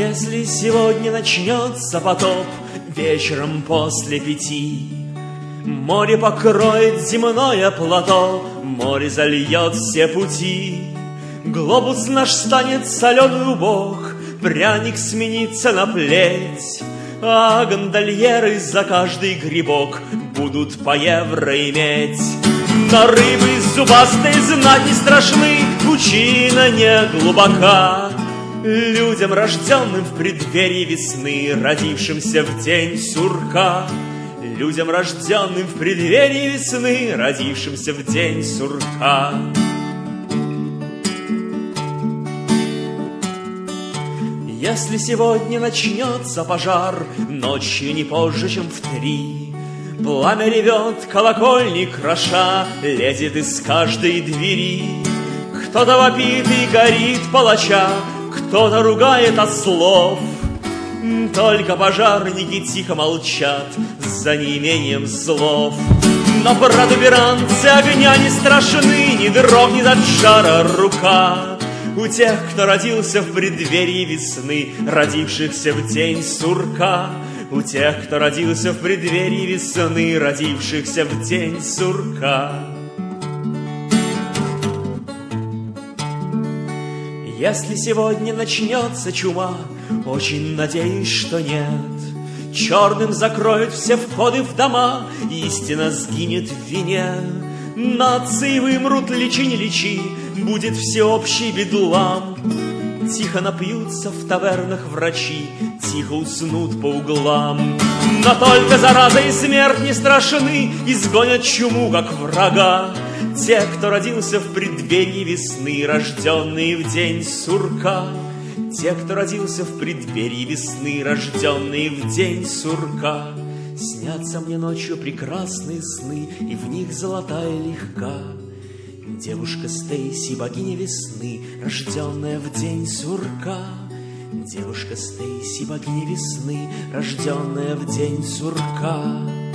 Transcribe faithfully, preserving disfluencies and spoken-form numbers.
Если сегодня начнется потоп вечером после пяти, море покроет земное плато, море зальет все пути. Глобус наш станет соленый убог, пряник сменится на плеть, а гондольеры за каждый грибок будут по евро иметь. Но рыбы зубастые знать не страшны, пучина не глубока. Людям, рожденным в преддверии весны, родившимся в день сурка. Людям, рожденным в преддверии весны, родившимся в день сурка. Если сегодня начнется пожар, ночью не позже, чем в три, пламя ревет, колокольни кроша, лезет из каждой двери. Кто-то вопит и горит палача, кто-то ругает от слов. Только пожарники тихо молчат за неимением слов. Но протуберанцы огня не страшны, не дрогнет от жара рука у тех, кто родился в преддверии весны, родившихся в день сурка. У тех, кто родился в преддверии весны, родившихся в день сурка. Если сегодня начнется чума, очень надеюсь, что нет, черным закроют все входы в дома, истина сгинет в вине. Нации вымрут, лечи не лечи, будет всеобщий бедлам. Тихо напьются в тавернах врачи, тихо уснут по углам. Но только зараза и смерть не страшны, изгонят чуму, как врага. Те, кто родился в преддверии весны, рожденные в день сурка. Те, кто родился в преддверии весны, рожденные в день сурка. Снятся мне ночью прекрасные сны, и в них золотая легка девушка Стейси, богиня весны, рожденная в день сурка. Девушка Стейси, богиня весны, рожденная в день сурка.